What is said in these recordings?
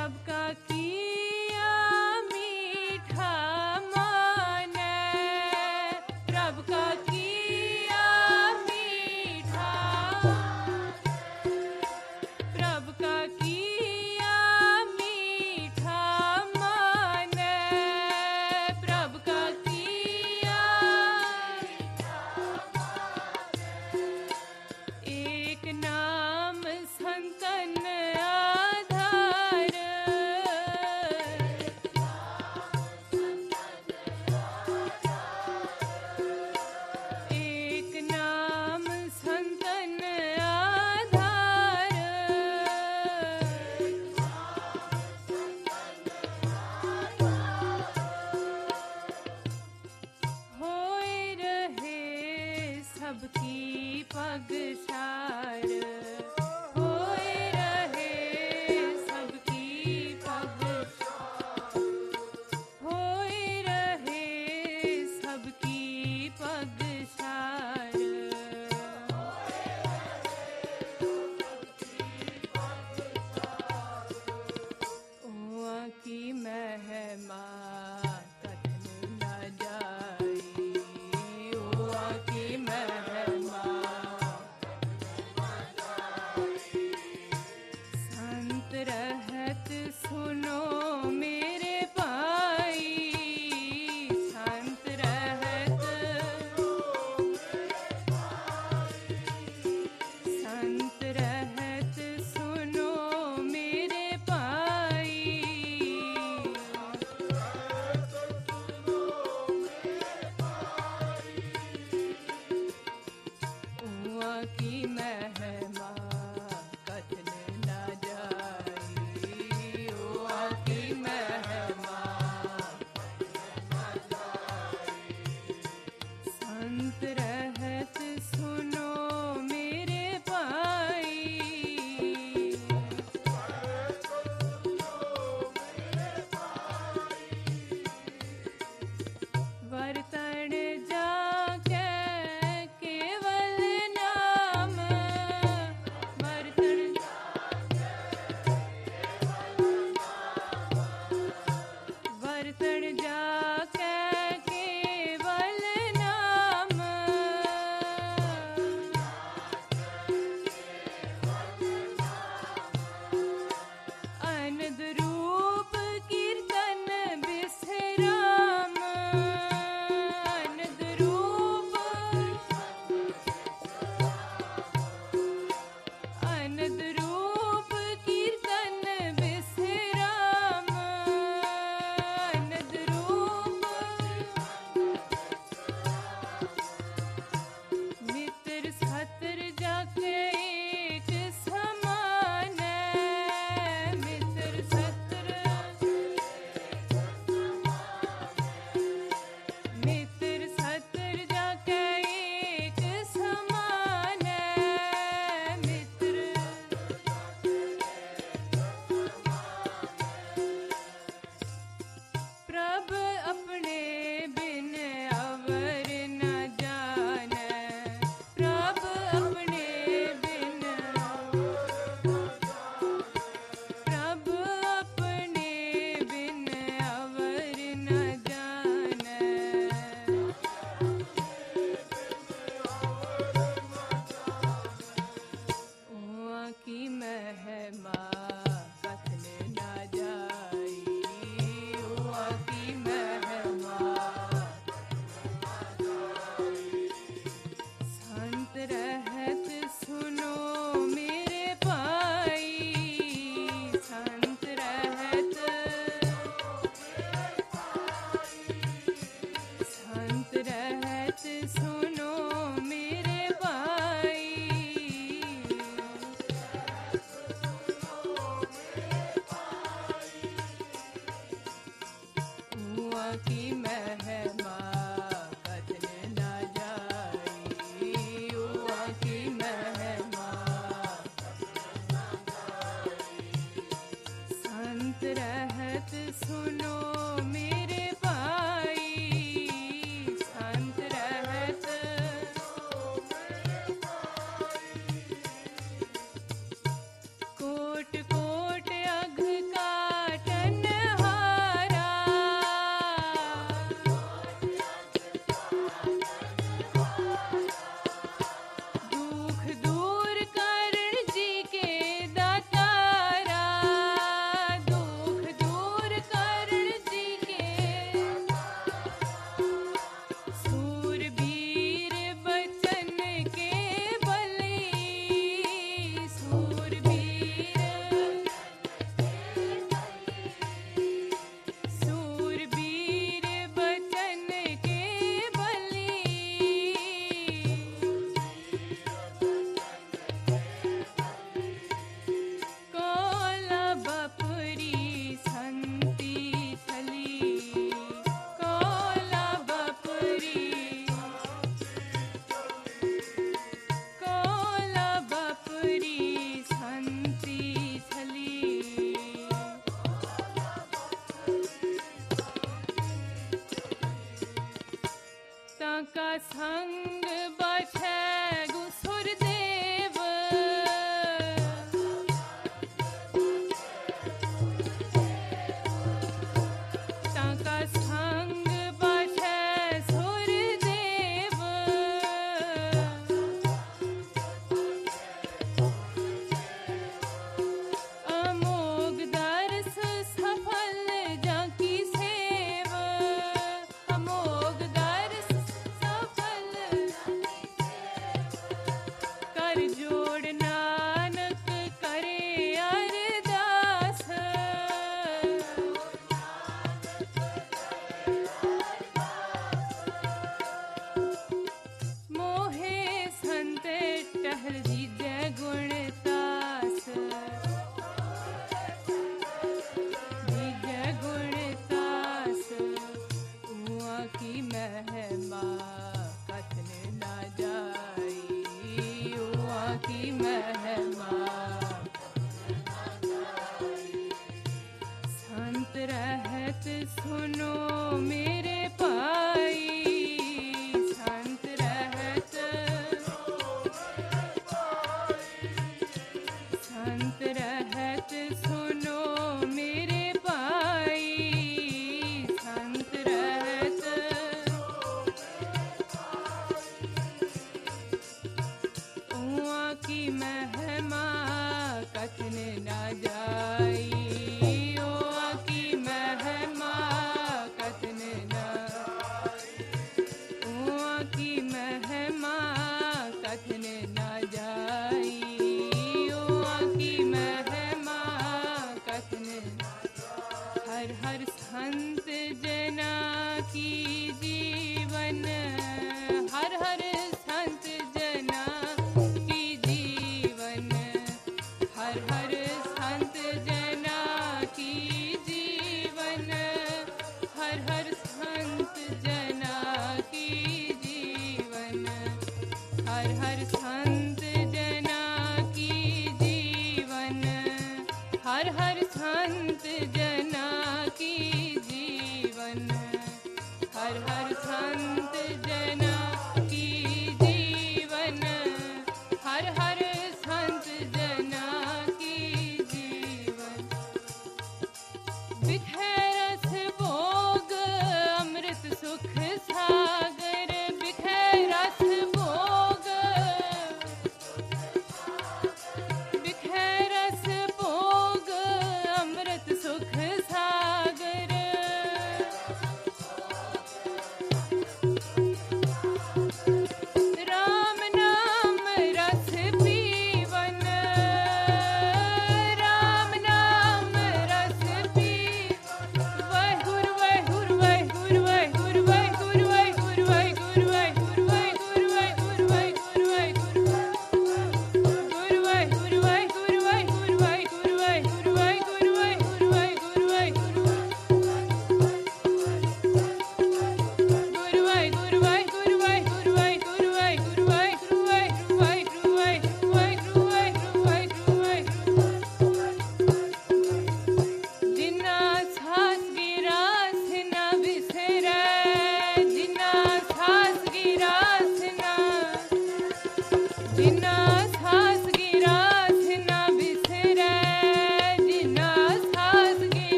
सबका किया मीठा माने, प्रभु का किया मीठा, प्रभु का किया मीठा माने, प्रभु का किया एक नाम संतन आधार, एक नाम संतन आधार, होए रहे सबकी पगसार, होए रहे सबकी पगसार, होए रहे सबकी पगसार, ओआ की महिमा कथन न जाई, ओआ की महिमा संत रहत सुनो मेरे भाई, संत रहत, संत रहत सुनो मेरे भाई, उआ की महिमा कथन न जाई, उआ की महिमा संत रहत सुनो मेरे भाई, बर्तन जाके केवल नाम, बर्तन बर्तन जाके केवल नाम, अनद रूप कीर्तन विश्राम, अनद रूप, अनद रूप कीर्तन विश्राम, अनद रूप मित्र सत्र जाके एक समान, मित्र सत्र, मित्र सत्र जाके एक समान, मित्र प्रभु अपने बिन अवर न जाने, प्रभु अपने बिन, प्रभु अपने बिन अवर न जाने, उआ की महिमा कथन न जाई, उआ की महिमा संत रहत सुनो मेरे भाई, संत रहत, संत रहत सुनो मेरे भाई, उआ की महिमा कथन न जाई, उआ की महिमा संत रहत सुनो मेरे भाई, संत रहत, कोट कोट अघ का ताका संग बछै गुसुर देव ताका संग बछै सुर देव अमोघ दर्श सफल जाकी सेव अमोघ दर्श सफल कर जोड़ नानक करे अरदास मोहे संत टहल दीजै गुण तास दीजै गुण तास उहाँ की महिमा कथन ना जाई उहाँ की महिमा संत रहत सुनो मेरे भाई संत रहत संत रहत सुनो मेरे भाई संत रहत उहाँ की महिमा कथन ना जाई उहाँ की महिमा कथन ना उहाँ की महिमा कथन ना जाई उहाँ की महिमा कथन हर हर संत जना की जीवन हर हर संत जना की जीवन हर हर संत जना की जीवन हर हर संत जना की जीवन हर हर संत जना की जीवन हर हर संत जना की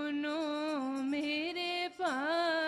सुनो मेरे पास